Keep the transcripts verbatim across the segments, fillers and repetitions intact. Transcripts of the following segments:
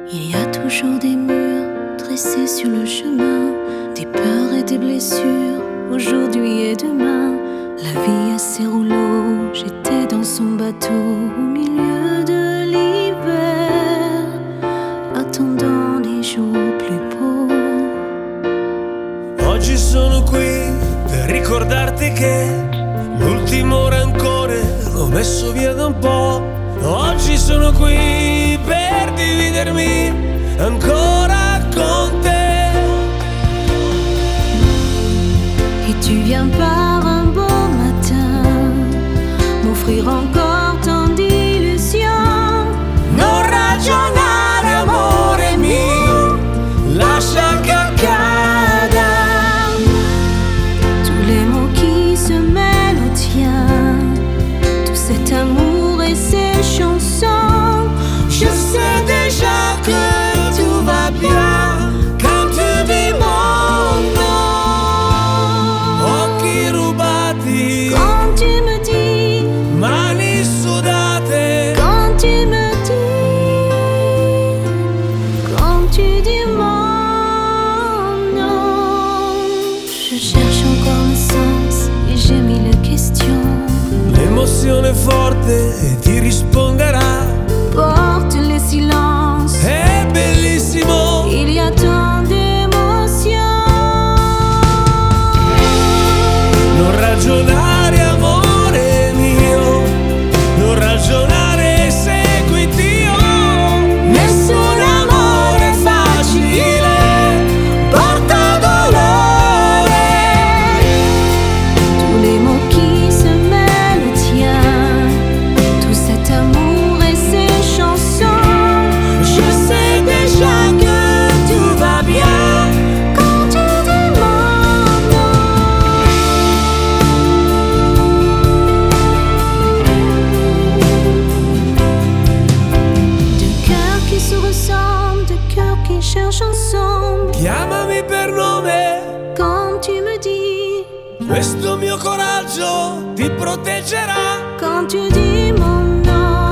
Il y a toujours des murs dressés sur le chemin, des peurs et des blessures, aujourd'hui et demain. La vie a ses rouleaux, j'étais dans son bateau au milieu de l'hiver, attendant les jours plus beaux. Oggi sono qui per ricordarti che l'ultimo rancore l'ho messo via da un po'. Oggi sono qui per dividermi ancora con te. Et tu viens par un beau matin m'offrir encore tant d'illusions. Non ragionare, amore mio, lascia che accada. Tous les mots qui se mêlent aux tiens, tout cet amour et ces chansons. Je sais déjà que tout va bien quand tu dis mon nom. Occhi rubati, Quand tu me dis, mani sudate. quand tu me dis, quand tu dis mon nom. Je cherche encore le sens et j'ai mille questions. L'emozione forte e ti risponderà. Porte les silences, È bellissimo. il y a tant d'émotions. Non ragionare, amore mio, non ragionare, seguiti io. Nessun amore facile porta dolore. Tous les mots qui se mêlent aux tiens, tout cet amour et ces chansons. Je sais déjà que tout va bien Quand tu dis mon nom, deux cœurs qui se ressemblent, deux cœurs qui cherchent ensemble. Chiamami per nome, Quand tu me dis, questo mio coraggio ti proteggerà. quand tu dis mon nom,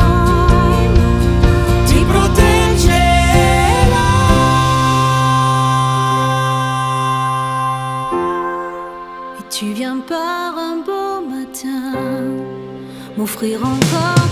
Ti proteggerà. et tu viens par un beau matin m'offrir encore